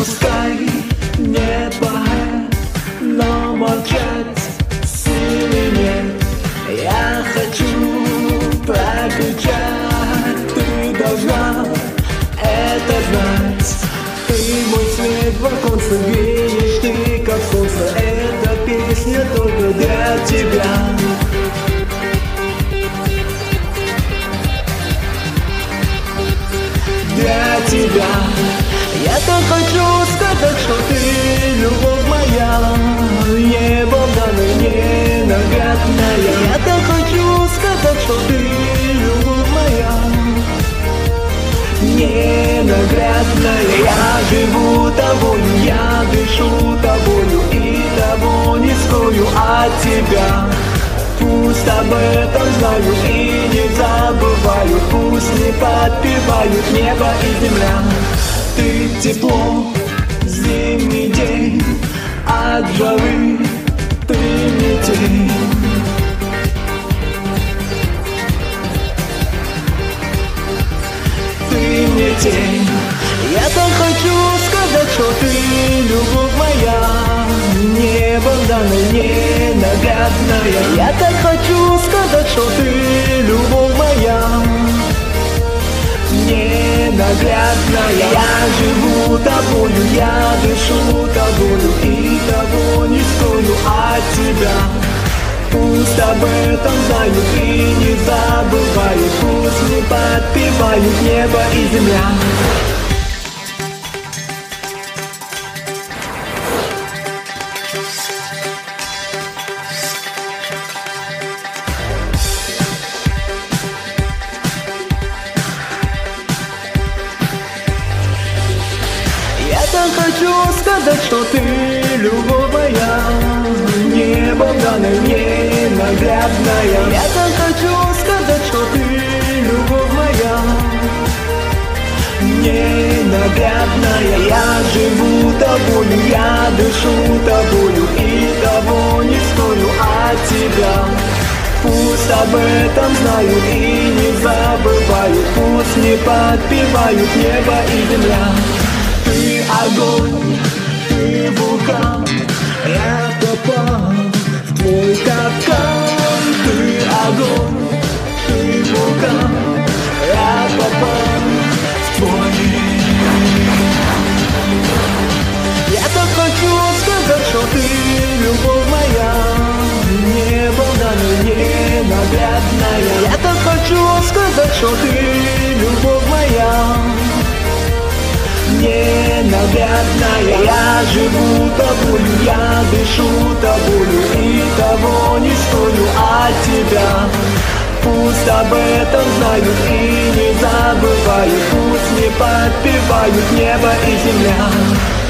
Пускай небо, но молчать силы нет. Я хочу прокричать, ты должна это знать. Ты мой свет в оконце, видишь ты как солнце. Эта песня только для тебя. Для тебя. Я так хочу сказать, что ты любовь моя, неблагодарная, ненаглядная. Я так хочу сказать, что ты любовь моя, ненаглядная. Я живу тобою, я дышу тобою и того не скрою от тебя. Пусть об этом знаю и не забываю, пусть не подпевают небо и земля. Ты тепло, зимний день, от жары ты метель. Ты не тень. Я так хочу сказать, что ты любовь моя, неблагодарная, ненаглядная. Я так хочу сказать, что ты любовь моя, ненаглядная. Я живу тобою, я дышу тобою и того не скрою от тебя. Пусть об этом знают и не забывают, пусть не подпевают небо и земля. Я так хочу сказать, что ты любовь моя, неблагодарная, ненаглядная. Я так хочу сказать, что ты любовь моя, ненаглядная. Я живу тобою, я дышу тобою и того не скрою от тебя. Пусть об этом знают и не забывают, пусть не подпевают небо и земля. Ты огонь, ты вулкан, я попал в твой капкан. Ты огонь, ты вулкан, я попал в твой. Я так хочу сказать, что ты любовь моя, неблагодарная, ненаглядная. Я так хочу сказать, что ты любовь моя, ненаглядная. Я живу тобою, я дышу тобою и того не скрою от тебя. Пусть об этом знают и не забывают, пусть не подпевают небо и земля.